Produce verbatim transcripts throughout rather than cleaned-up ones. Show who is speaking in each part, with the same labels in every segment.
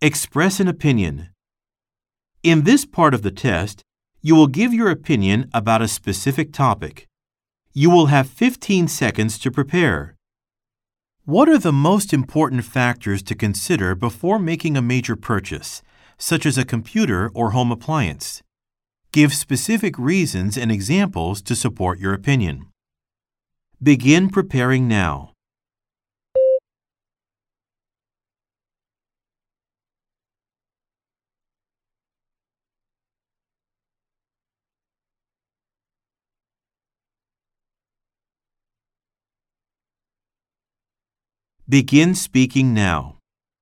Speaker 1: Express an opinion. In this part of the test, you will give your opinion about a specific topic. You will have fifteen seconds to prepare. What are the most important factors to consider before making a major purchase, such as a computer or home appliance? Give specific reasons and examples to support your opinion. Begin preparing now. Begin speaking now.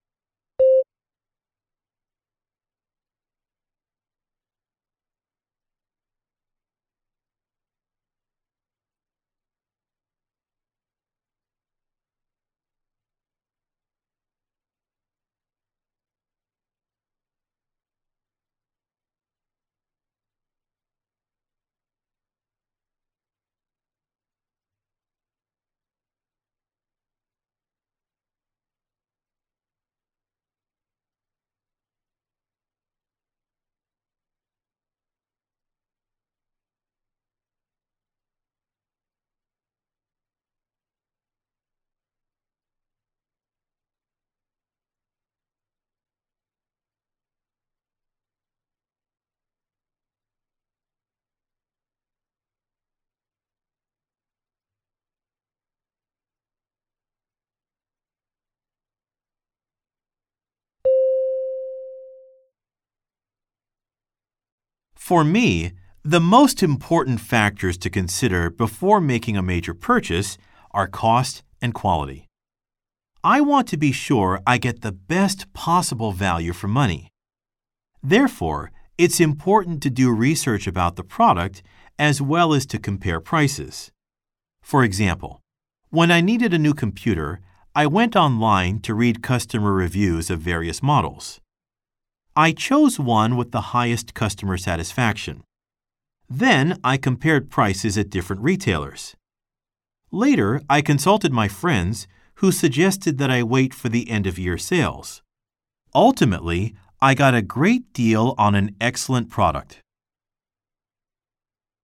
Speaker 1: For me, the most important factors to consider before making a major purchase are cost and quality. I want to be sure I get the best possible value for money. Therefore, it's important to do research about the product as well as to compare prices. For example, when I needed a new computer, I went online to read customer reviews of various models. I chose one with the highest customer satisfaction. Then I compared prices at different retailers. Later, I consulted my friends who suggested that I wait for the end-of-year sales. Ultimately, I got a great deal on an excellent product.